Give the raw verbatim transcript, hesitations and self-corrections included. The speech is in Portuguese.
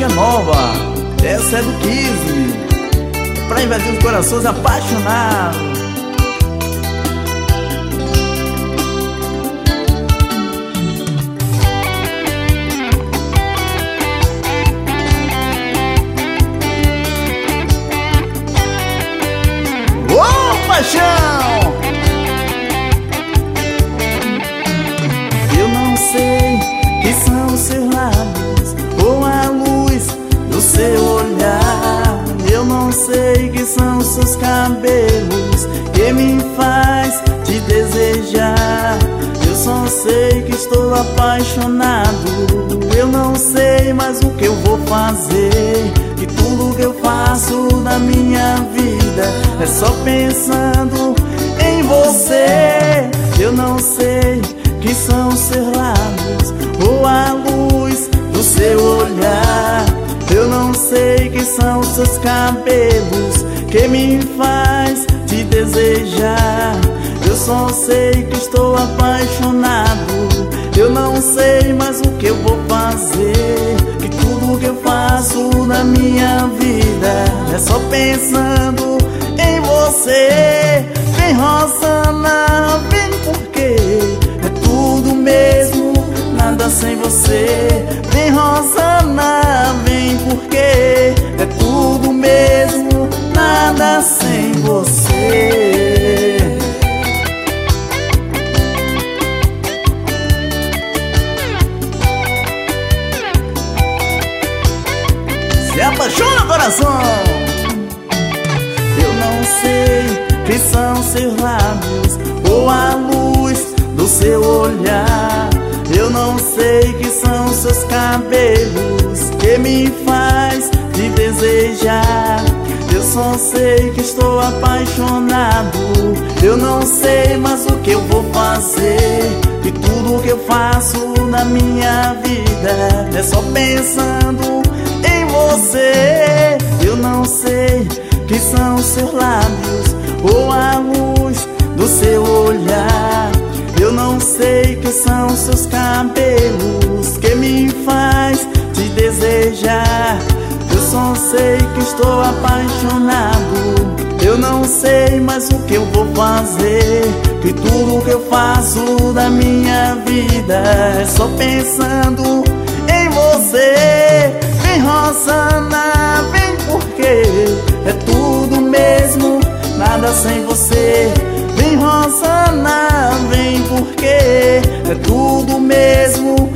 música nova, essa é do Kisme, pra invadir os corações apaixonados. Ô, paixão! Eu não sei que são os seus lábios ou a luz do seu olhar. Eu não sei que são os seus cabelos que me faz te desejar. Eu só sei que estou apaixonado. Eu não sei mais o que eu vou fazer, que tudo que eu faço na minha vida é só pensando em você. Eu não sei que são os seus lábios ou a luz do seu olhar. Eu não sei que são os seus cabelos que me faz te desejar. Eu só sei que estou apaixonado. Eu não sei mais o que eu vou fazer, que tudo que eu faço na minha vida é só pensando em você. Vem, Rosana, vem, porque é tudo mesmo, nada sem você. Vem, Rosana, vem, porque é tudo mesmo, nada sem você. Se apaixona, coração! Eu não sei que são seus lábios ou a luz do seu olhar. Eu não sei que são seus cabelos que me faz te desejar. Eu só sei que estou apaixonado. Eu não sei mais o que eu vou fazer, que tudo que eu faço na minha vida é só pensando em você. Eu não sei que são seus lábios ou a luz do seu olhar. Eu não sei que são seus cabelos que me faz te desejar. Eu só sei que estou apaixonado. Eu não sei mais o que eu vou fazer, que tudo que eu faço da minha vida é só pensando em você. Vem, Rosana, vem, porque é tudo mesmo, nada sem você. Vem, Rosana, vem, porque é tudo mesmo,